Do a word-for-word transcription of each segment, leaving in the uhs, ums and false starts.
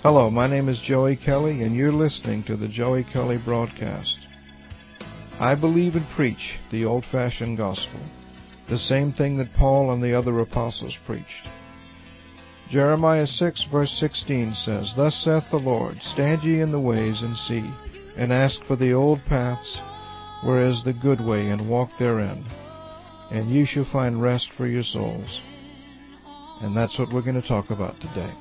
Hello, my name is Joey Kelly, and you're listening to the Joey Kelly Broadcast. I believe and preach the old-fashioned gospel, the same thing that Paul and the other apostles preached. Jeremiah six, verse sixteen says, Thus saith the Lord, Stand ye in the ways, and see, and ask for the old paths, where is the good way, and walk therein, and ye shall find rest for your souls. And that's what we're going to talk about today.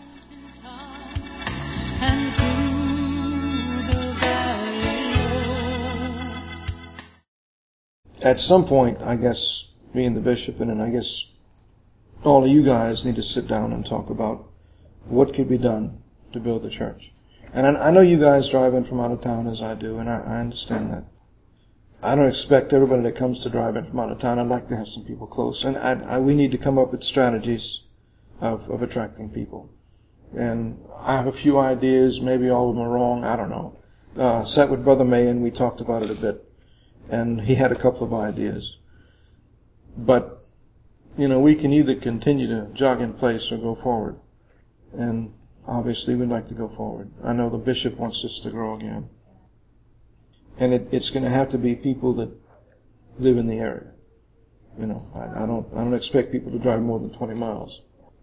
At some point, I guess, me and the bishop, and then I guess all of you guys need to sit down and talk about what could be done to build the church. And I, I know you guys drive in from out of town as I do, and I, I understand that. I don't expect everybody that comes to drive in from out of town. I'd like to have some people close. And I, I, we need to come up with strategies of, of attracting people. And I have a few ideas. Maybe all of them are wrong. I don't know. Uh, sat with Brother May, and we talked about it a bit. And he had a couple of ideas. But, you know, we can either continue to jog in place or go forward. And obviously we'd like to go forward. I know the bishop wants us to grow again. And it, it's going to have to be people that live in the area. You know, I, I don't, I don't expect people to drive more than twenty miles.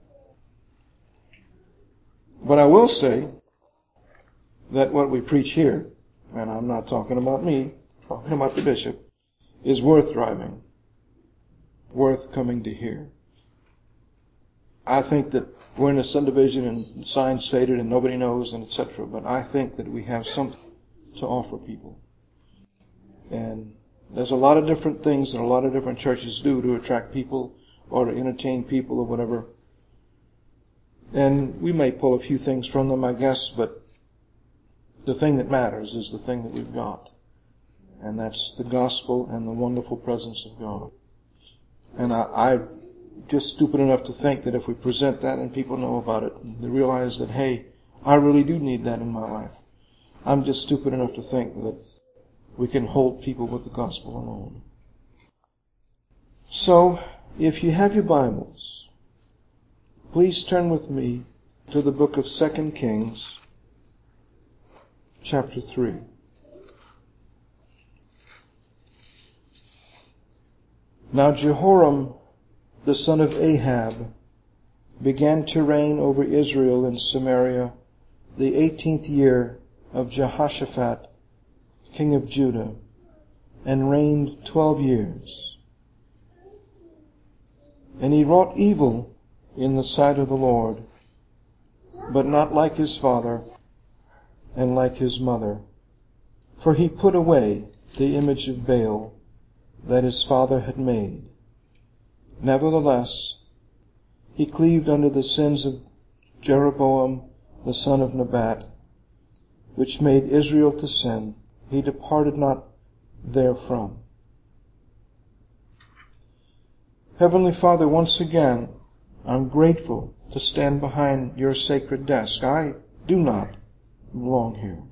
But I will say that what we preach here, and I'm not talking about me, talking about the bishop, is worth driving, worth coming to hear. I think that we're in a subdivision and signs faded and nobody knows and et cetera. But I think that we have something to offer people. And there's a lot of different things that a lot of different churches do to attract people or to entertain people or whatever. And we may pull a few things from them, I guess, but the thing that matters is the thing that we've got. And that's the gospel and the wonderful presence of God. And I, I'm just stupid enough to think that if we present that and people know about it, and they realize that, hey, I really do need that in my life. I'm just stupid enough to think that we can hold people with the gospel alone. So, if you have your Bibles, please turn with me to the book of Second Kings, chapter three. Now Jehoram, the son of Ahab, began to reign over Israel in Samaria the eighteenth year of Jehoshaphat, king of Judah, and reigned twelve years. And he wrought evil in the sight of the Lord, but not like his father and like his mother. For he put away the image of Baal that his father had made. Nevertheless, he cleaved unto the sins of Jeroboam the son of Nebat, which made Israel to sin. He departed not therefrom. Heavenly Father, once again, I'm grateful to stand behind your sacred desk. I do not belong here.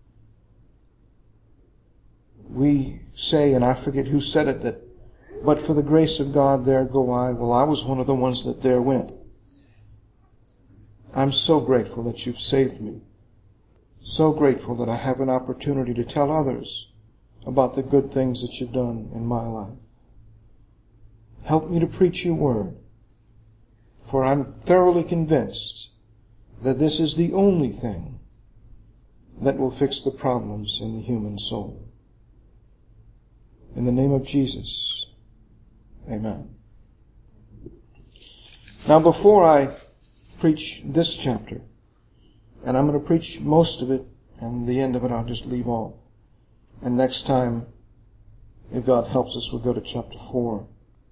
We say, and I forget who said it, that but for the grace of God there go I. Well, I was one of the ones that there went. I'm so grateful that you've saved me. So grateful that I have an opportunity to tell others about the good things that you've done in my life. Help me to preach your word, for I'm thoroughly convinced that this is the only thing that will fix the problems in the human soul. In the name of Jesus, amen. Now before I preach this chapter, and I'm going to preach most of it, and the end of it I'll just leave off. And next time, if God helps us, we'll go to chapter four.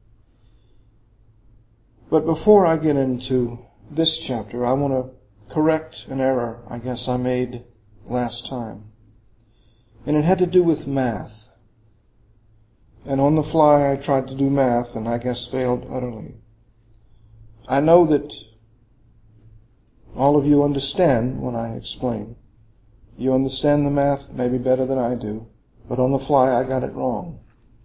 But before I get into this chapter, I want to correct an error I guess I made last time. And it had to do with math. And on the fly I tried to do math and I guess failed utterly. I know that all of you understand when I explain. You understand the math maybe better than I do, but on the fly I got it wrong.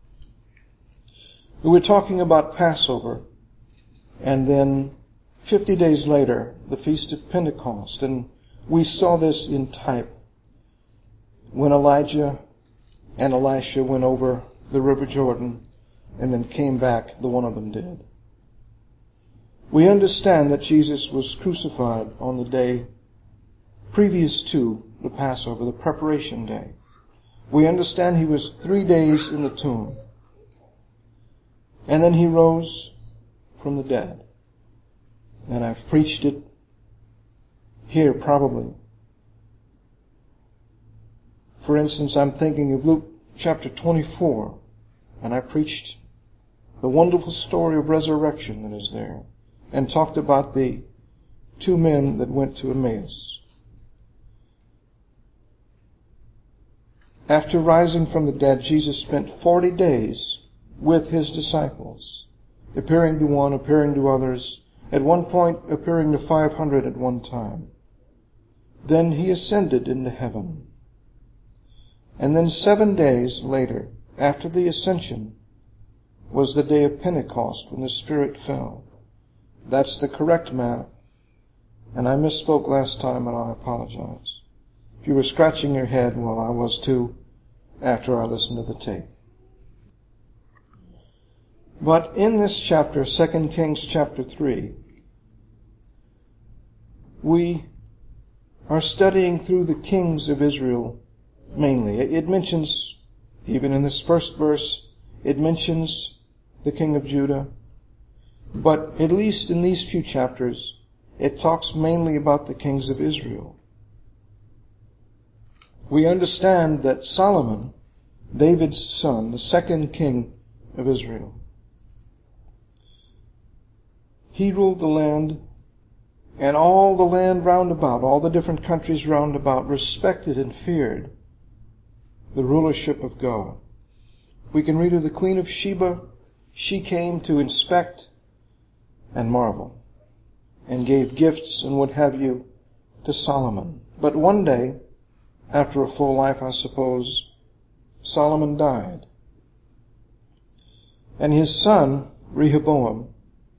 We were talking about Passover, and then fifty days later, the Feast of Pentecost. And We saw this in type when Elijah and Elisha went over the River Jordan and then came back, the one of them did. We understand that Jesus was crucified on the day previous to the Passover, the preparation day. We understand He was three days in the tomb. And then He rose from the dead. And I've preached it here probably. For instance, I'm thinking of Luke chapter twenty-four, and I preached the wonderful story of resurrection that is there, and talked about the two men that went to Emmaus. After rising from the dead, Jesus spent forty days with His disciples, appearing to one, appearing to others, at one point appearing to five hundred at one time. Then He ascended into heaven. And then seven days later, after the ascension, was the day of Pentecost when the Spirit fell. That's the correct math. And I misspoke last time, and I apologize. If you were scratching your head, well, I was too, after I listened to the tape. But in this chapter, Second Kings chapter three, we are studying through the kings of Israel mainly. It mentions, even in this first verse, it mentions the king of Judah. But at least in these few chapters, it talks mainly about the kings of Israel. We understand that Solomon, David's son, the second king of Israel, he ruled the land, and all the land round about, all the different countries round about, respected and feared the rulership of God. We can read of the Queen of Sheba. She came to inspect and marvel, and gave gifts and what have you to Solomon. But one day, after a full life, I suppose, Solomon died. And his son, Rehoboam,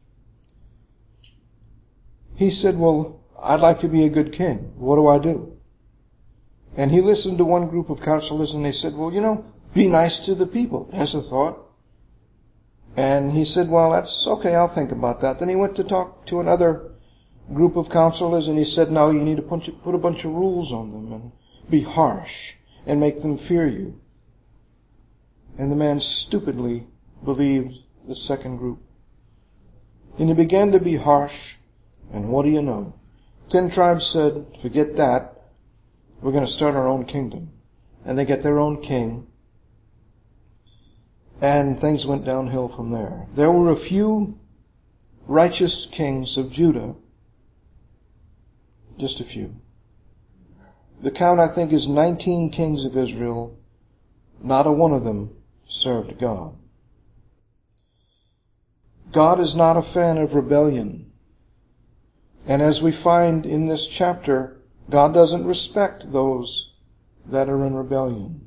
he said, well, I'd like to be a good king. What do I do? And he listened to one group of counselors, and they said, well, you know, be nice to the people. There's a thought. And he said, well, that's okay, I'll think about that. Then he went to talk to another group of counselors, and he said, no, you need to put a bunch of rules on them and be harsh and make them fear you. And the man stupidly believed the second group. And he began to be harsh, and what do you know? Ten tribes said, forget that. We're going to start our own kingdom. And they get their own king. And things went downhill from there. There were a few righteous kings of Judah. Just a few. The count, I think, is nineteen kings of Israel. Not a one of them served God. God is not a fan of rebellion. And as we find in this chapter, God doesn't respect those that are in rebellion.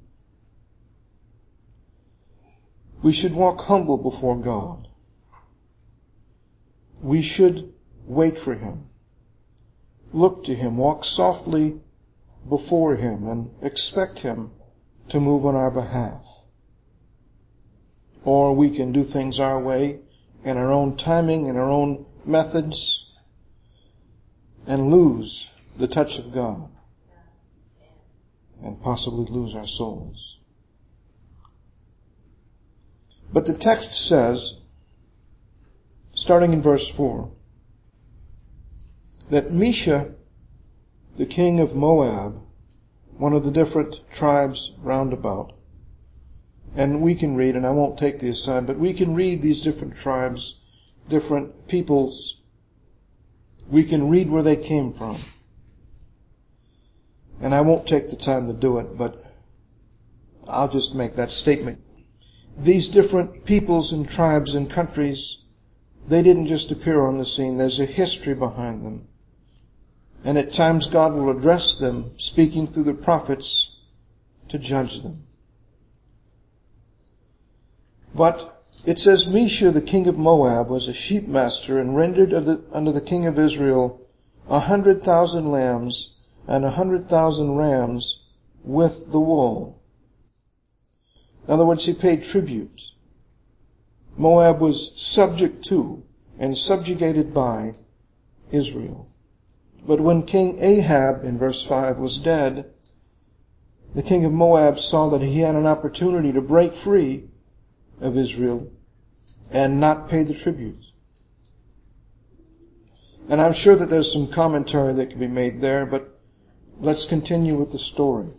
We should walk humble before God. We should wait for Him, look to Him, walk softly before Him, and expect Him to move on our behalf. Or we can do things our way, in our own timing, in our own methods, and lose the touch of God, and possibly lose our souls. But the text says, starting in verse four, that Mesha, the king of Moab, one of the different tribes round about, and we can read, and I won't take the aside, but we can read these different tribes, different peoples. We can read where they came from. And I won't take the time to do it, but I'll just make that statement. These different peoples and tribes and countries, they didn't just appear on the scene. There's a history behind them. And at times God will address them, speaking through the prophets, to judge them. But it says, Mesha, the king of Moab, was a sheep master, and rendered under the king of Israel a hundred thousand lambs, and a hundred thousand rams with the wool. In other words, he paid tribute. Moab was subject to and subjugated by Israel. But when King Ahab, in verse five, was dead, the king of Moab saw that he had an opportunity to break free of Israel and not pay the tribute. And I'm sure that there's some commentary that can be made there, but let's continue with the story.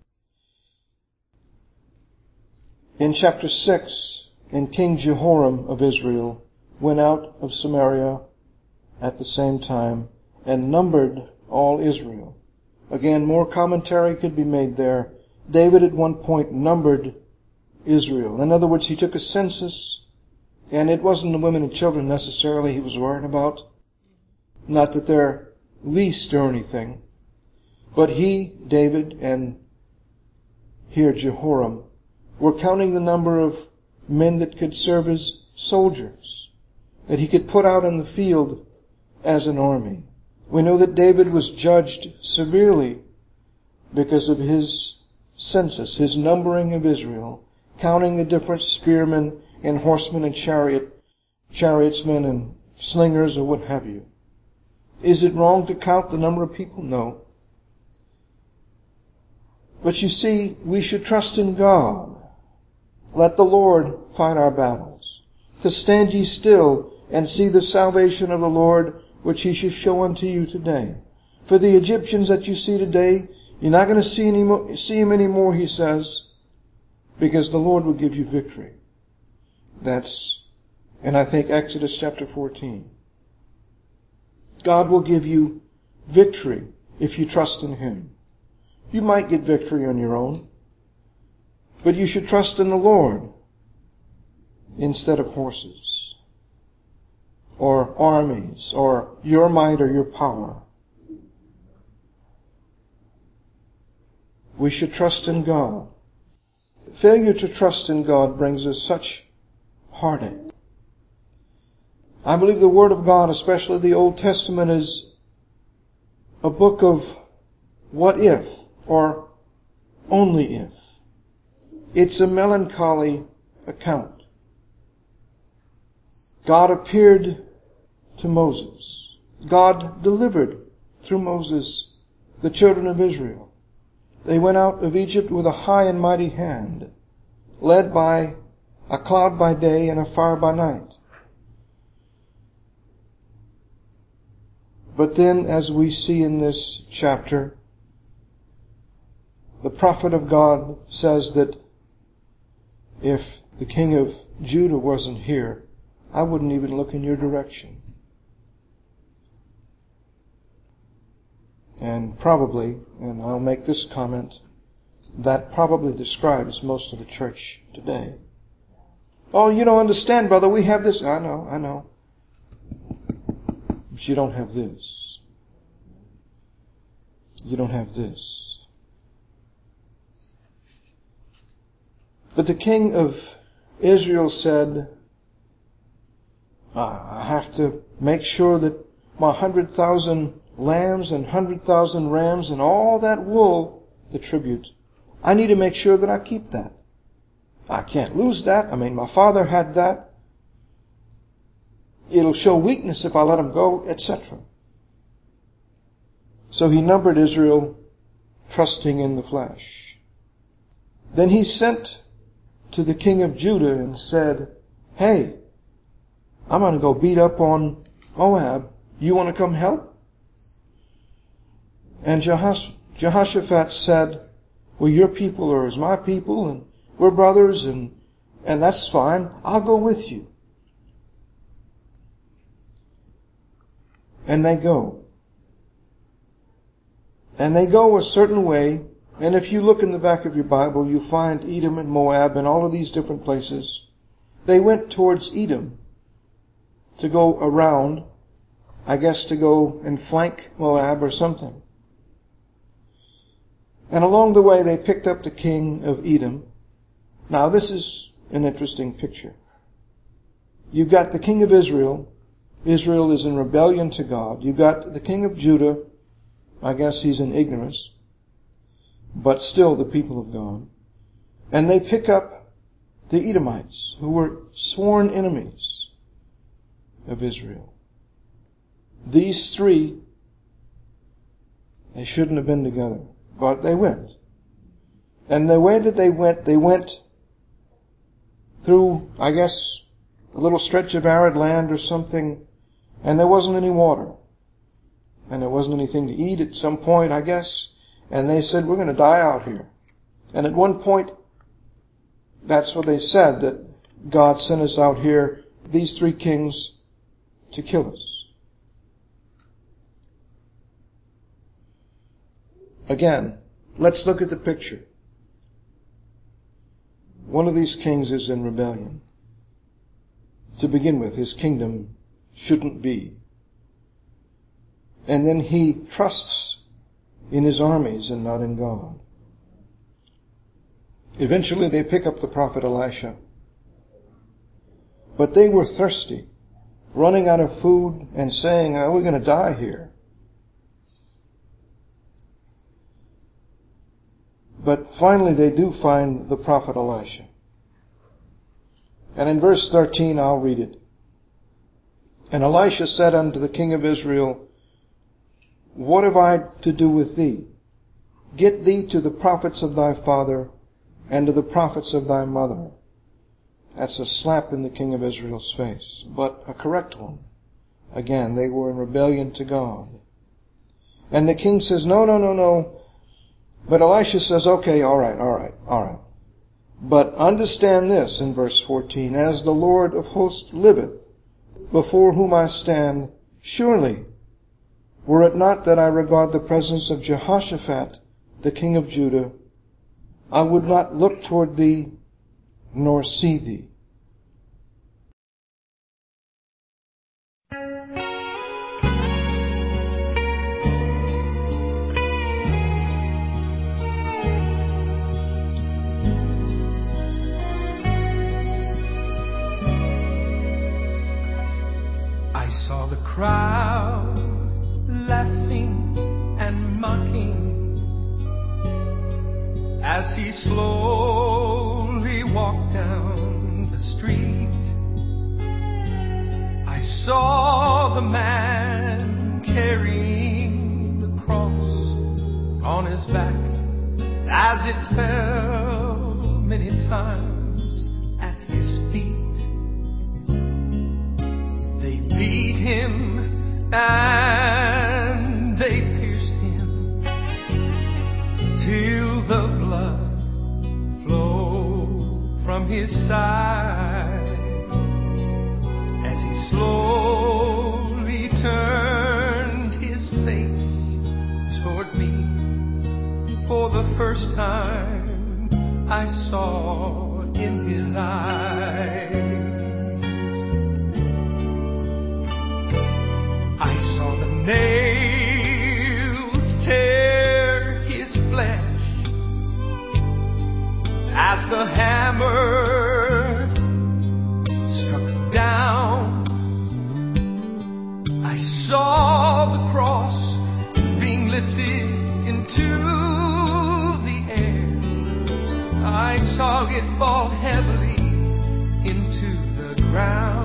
In chapter six, and King Jehoram of Israel went out of Samaria at the same time and numbered all Israel. Again, more commentary could be made there. David at one point numbered Israel. In other words, he took a census, and it wasn't the women and children necessarily he was worried about. Not that they're least or anything. But he, David, and here Jehoram, were counting the number of men that could serve as soldiers, that he could put out in the field as an army. We know that David was judged severely because of his census, his numbering of Israel, counting the different spearmen and horsemen and chariot, chariotsmen and slingers or what have you. Is it wrong to count the number of people? No. But you see, we should trust in God. Let the Lord fight our battles. To stand ye still and see the salvation of the Lord, which he shall show unto you today. For the Egyptians that you see today, you're not going to see any more, see him anymore, he says, because the Lord will give you victory. That's, and I think Exodus chapter fourteen. God will give you victory if you trust in him. You might get victory on your own, but you should trust in the Lord instead of horses or armies or your might or your power. We should trust in God. Failure to trust in God brings us such heartache. I believe the Word of God, especially the Old Testament, is a book of what if or only if. It's a melancholy account. God appeared to Moses. God delivered through Moses the children of Israel. They went out of Egypt with a high and mighty hand, led by a cloud by day and a fire by night. But then, as we see in this chapter, the prophet of God says that if the king of Judah wasn't here, I wouldn't even look in your direction. And probably, and I'll make this comment, that probably describes most of the church today. Oh, you don't understand, brother, we have this. I know, I know. But you don't have this. You don't have this. But the king of Israel said, I have to make sure that my hundred thousand lambs and hundred thousand rams and all that wool, the tribute, I need to make sure that I keep that. I can't lose that. I mean, my father had that. It'll show weakness if I let him go, et cetera. So he numbered Israel, trusting in the flesh. Then he sent to the king of Judah and said, hey, I'm going to go beat up on Moab. You want to come help? And Jehosh- Jehoshaphat said, well, your people are as my people, and we're brothers, and, and that's fine. I'll go with you. And they go. And they go a certain way. And if you look in the back of your Bible, you find Edom and Moab and all of these different places. They went towards Edom to go around, I guess to go and flank Moab or something. And along the way they picked up the king of Edom. Now this is an interesting picture. You've got the king of Israel. Israel is in rebellion to God. You've got the king of Judah, I guess he's in ignorance, but still the people of God. And they pick up the Edomites, who were sworn enemies of Israel. These three, they shouldn't have been together, but they went. And the way that they went, they went through, I guess, a little stretch of arid land or something, and there wasn't any water. And there wasn't anything to eat at some point, I guess. And they said, we're going to die out here. And at one point, that's what they said, that God sent us out here, these three kings, to kill us. Again, let's look at the picture. One of these kings is in rebellion. To begin with, his kingdom shouldn't be. And then he trusts in his armies and not in God. Eventually they pick up the prophet Elisha. But they were thirsty, running out of food and saying, oh, we're going to die here. But finally they do find the prophet Elisha. And in verse thirteen, I'll read it. And Elisha said unto the king of Israel, what have I to do with thee? Get thee to the prophets of thy father and to the prophets of thy mother. That's a slap in the king of Israel's face, but a correct one. Again, they were in rebellion to God. And the king says, no, no, no, no. But Elisha says, okay, all right, all right, all right. But understand this in verse fourteen, as the Lord of hosts liveth, before whom I stand, surely, were it not that I regard the presence of Jehoshaphat, the king of Judah, I would not look toward thee, nor see thee. I saw the crowd laughing and mocking as he slowly walked down the street. I saw the man carrying the cross on his back as it fell many times at his feet. They beat him and they pierced him till the blood flowed from his side as he slowly turned his face toward me. For the first time I saw in his eyes. I saw the nails tear his flesh as the hammer struck down. I saw the cross being lifted into the air. I saw it fall heavily into the ground.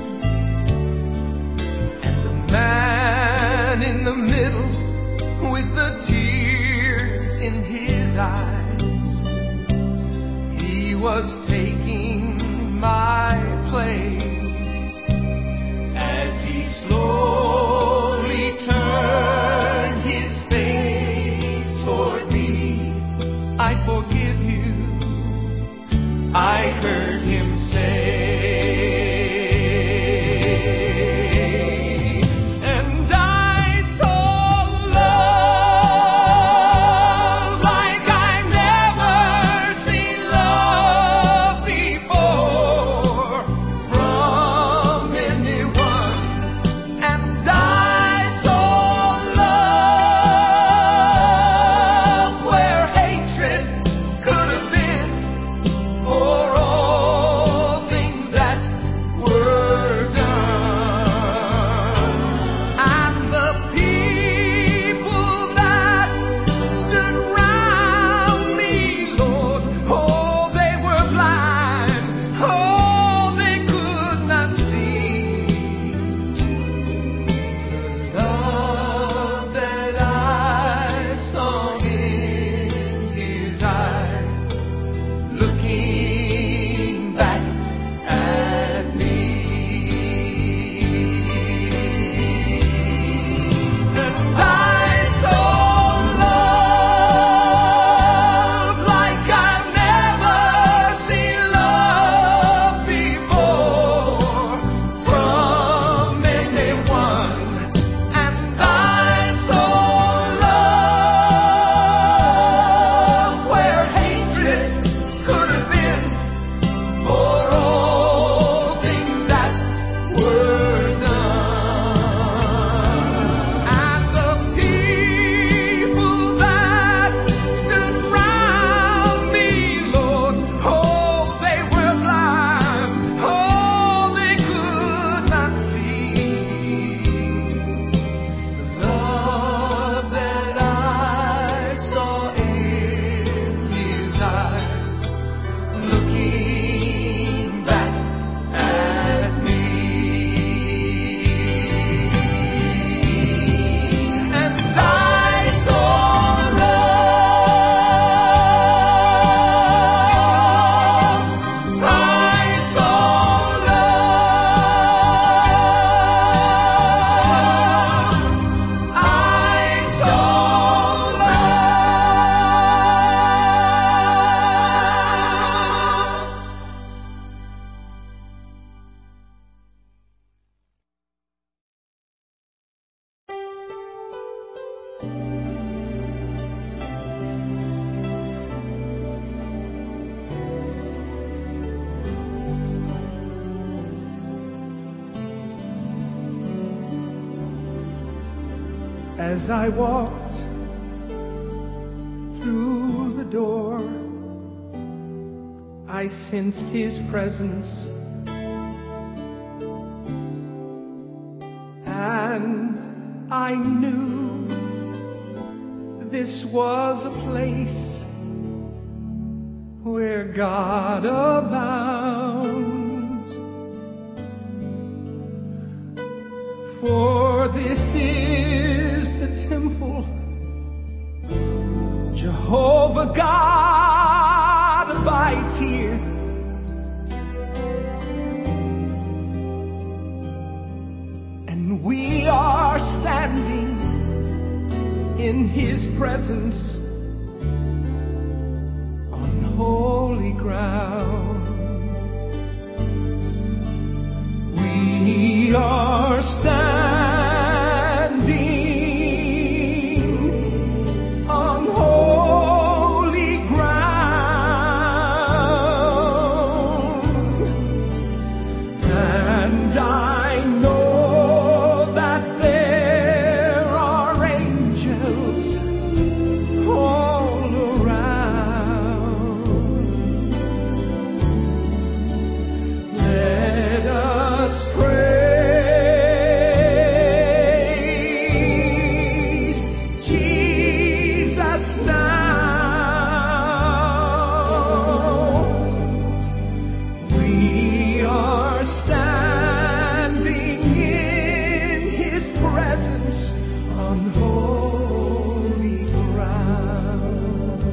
Man in the middle with the tears in his eyes, he was taking my place as he slowly turned his face toward me. I forgive you, I heard him say. From As I walked through the door, I sensed His presence, and I knew this was a place where God abounds. For this is the temple Jehovah God abides here. And we are standing in His presence on holy ground. We are standing on holy ground, and I know that there are angels all around. Let us praise Jesus now. We are standing in His presence on holy ground.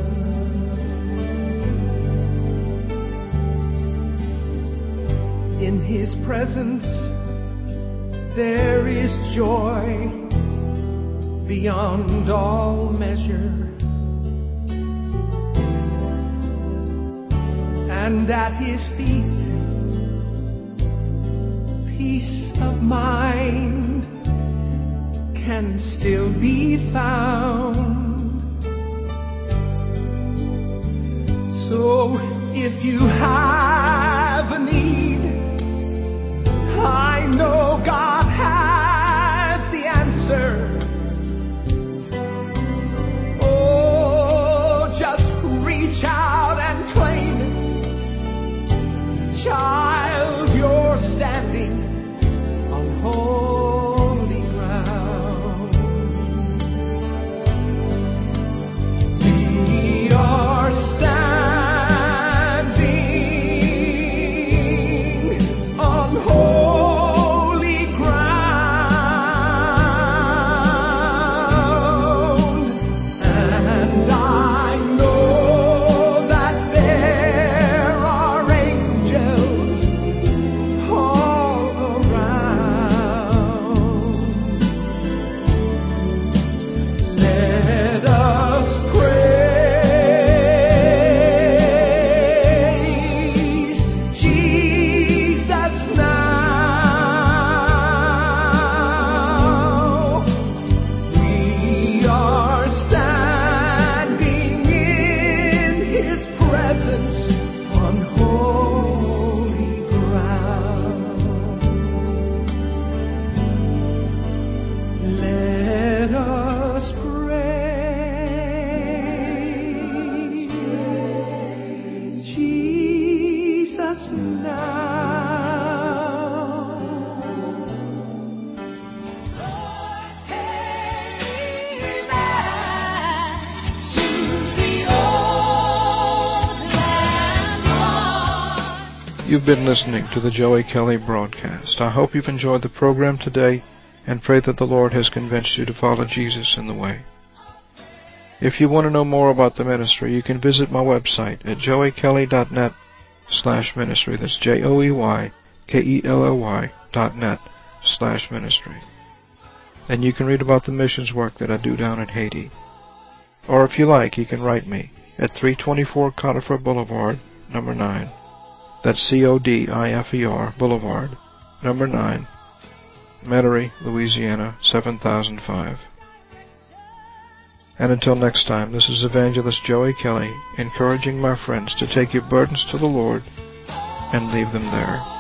In His presence there is joy beyond all measure, and at His feet peace of mind can still be found. So if you have a need, I know God has the answer. Oh, just reach out and claim it. Child, you're standing on holy ground. We are standing on holy ground, and I know that there are angels all around. Let us praise Jesus now. We are standing in His presence on holy ground. Let us praise Jesus now. Take back to the old landmark. You've been listening to the Joey Kelly broadcast. I hope you've enjoyed the program today and pray that the Lord has convinced you to follow Jesus in the way. If you want to know more about the ministry, you can visit my website at joey kelly dot net slash ministry. That's J O E Y K E L L Y dot net slash ministry. And you can read about the missions work that I do down in Haiti. Or if you like, you can write me at three twenty-four Conifer Boulevard, number nine. That's C O D I F E R Boulevard, number nine, Metairie, Louisiana, seven thousand five. And until next time, this is Evangelist Joey Kelly, encouraging my friends to take your burdens to the Lord and leave them there.